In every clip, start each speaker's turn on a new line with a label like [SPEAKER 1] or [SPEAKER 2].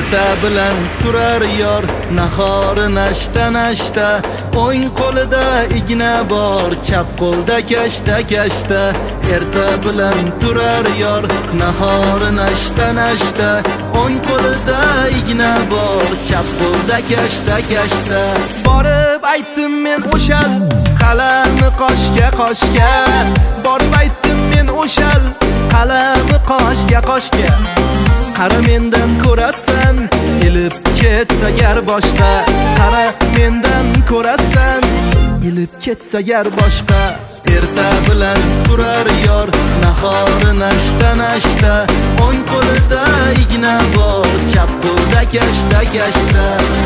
[SPEAKER 1] erta bilan turar yor, nahori nashta nashta. O'ng qo'lida igna bor, chap qo'lda kashta kashta. Erta bilan turar yor, nahori nashta nashta. O'ng qo'lida igna bor, chap qo'lda kashta kashta. Borib aytdim men o'shal, qalami qoshga qoshga. Borib aytdim men o'shal, qalami qoshga qoshga. Qara mendan ko'rasan, ilib ketsa gar boshqa. Qara mendan ko'rasan, ilib ketsa gar boshqa. Erta bilan turar yor, nahori nashta nashta. O'ng qo'lida igna bor, chap qo'lda kashta kashta.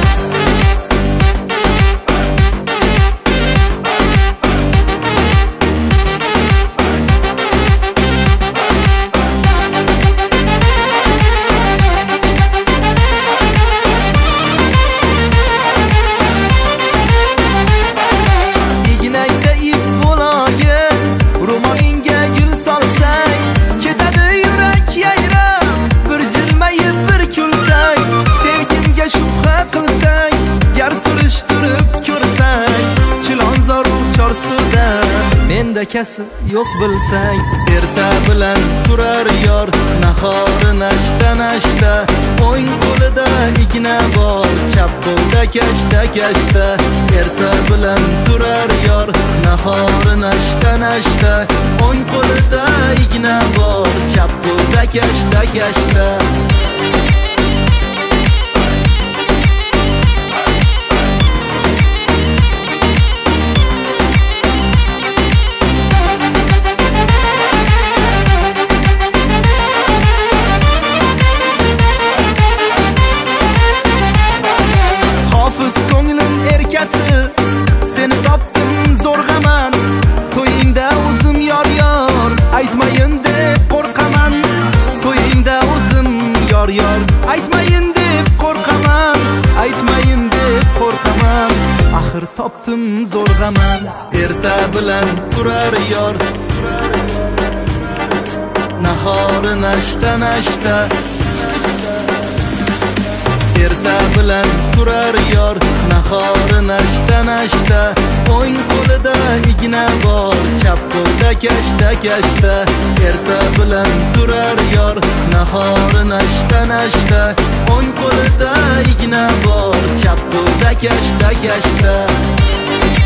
[SPEAKER 1] Menda kasb yo'q bilsang. Erta bilan turar yor, nahori nashta nashta. O'ng qo'lida igna bor, chap qo'lda kashta kashta. Erta bilan turar yor, nahori nashta nashta. O'ng qo'lida igna bor, chap qo'lda kashta kashta. Seni topdim zo'rg'aman, to'yingda o'zim yor yor, aytmayin deb qo'rqaman. To'yingda o'zim yor yor, aytmayin deb qo'rqaman. Aytmayin deb qo'rqaman, axir topdim zo'rg'aman. Erta bilan turar yor, nahori nashta nashta. Erta bilan turar yor, nahori nashta nashta. O'ng qo'lida igna bor, chap qo'lda kashta kashta. Erta bilan turar yor, nahori nashta nashta. O'ng qo'lida igna bor, chap qo'lda kashta kashta.